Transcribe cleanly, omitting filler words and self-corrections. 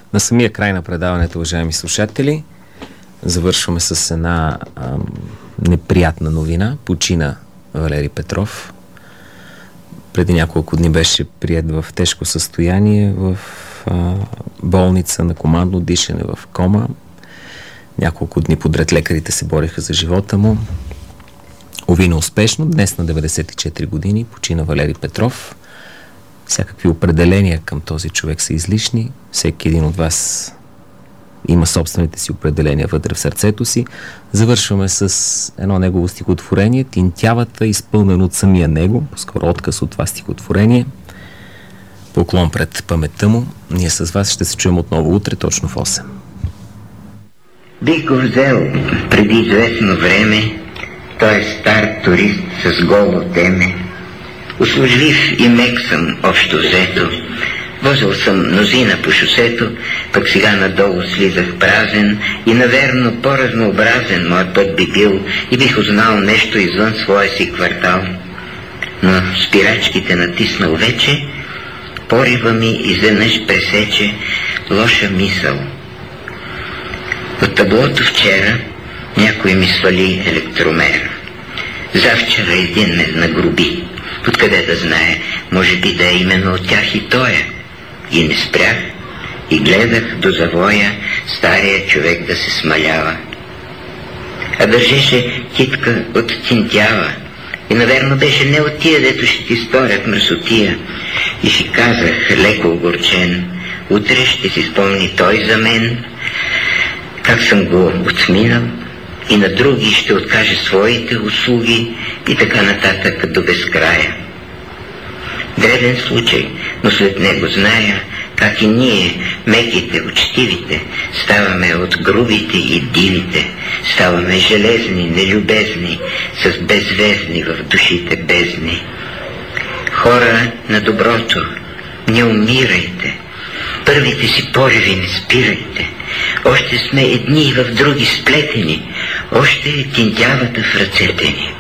На самия край на предаването, уважаеми слушатели, завършваме с една неприятна новина. Почина Валери Петров. Преди няколко дни беше приет в тежко състояние в болница на командно дишане, в кома. Няколко дни подред лекарите се бореха за живота му. Уви неуспешно. Днес на 94 години почина Валери Петров. Всякакви определения към този човек са излишни. Всеки един от вас има собствените си определения вътре в сърцето си. Завършваме с едно негово стихотворение, Тинтявата, изпълнено от самия него, по-скоро отказ от това стихотворение. Поклон пред паметта му. Ние с вас ще се чуем отново утре, точно в 8. Бих го взел преди известно време. Той е стар турист с голо теме. Услужлив и мек съм общо взето. Возил съм мнозина по шосето, пък сега надолу слизах празен и наверно по-разнообразен моят път би бил и бих узнал нещо извън своя си квартал. Но спирачките натиснал вече, порива ми изведнъж пресече лоша мисъл. От таблото вчера някой ми свали електромер. Завчера един ме нагруби. Откъде да знае, може би да е именно от тях и тоя. И не спрях и гледах до завоя стария човек да се смалява. А държеше китка от тинтява и наверно беше не от тия, дето ще ти сторят мръсотия. И си казах леко огорчен, утре ще си спомни той за мен, как съм го отминал и на други ще откаже своите услуги и така нататък до безкрая. Дребен случай, но след него зная как и ние, меките, учтивите, ставаме от грубите и дивите, ставаме железни, нелюбезни, с беззвездни в душите бездни. Хора на доброто, не умирайте, първите си пориви не спирайте, още сме едни в други сплетени, още е тинтявата в ръцете ни.